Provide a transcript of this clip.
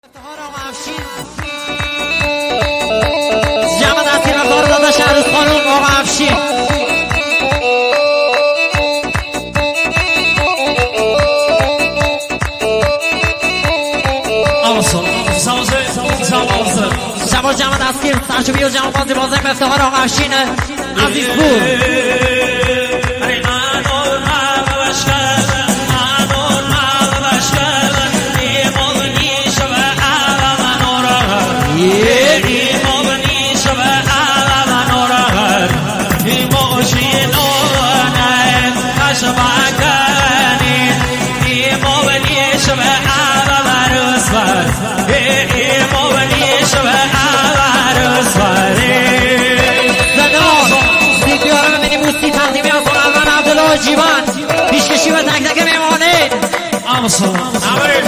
جمع دستی رفتار داده شهروز خانوم آقا افشین شما جمع دستگیر سرچوبی و جمع بازی بازی به افتخار آقا افشین عزیز پور جیوان پیشکشی و تک تک میمانه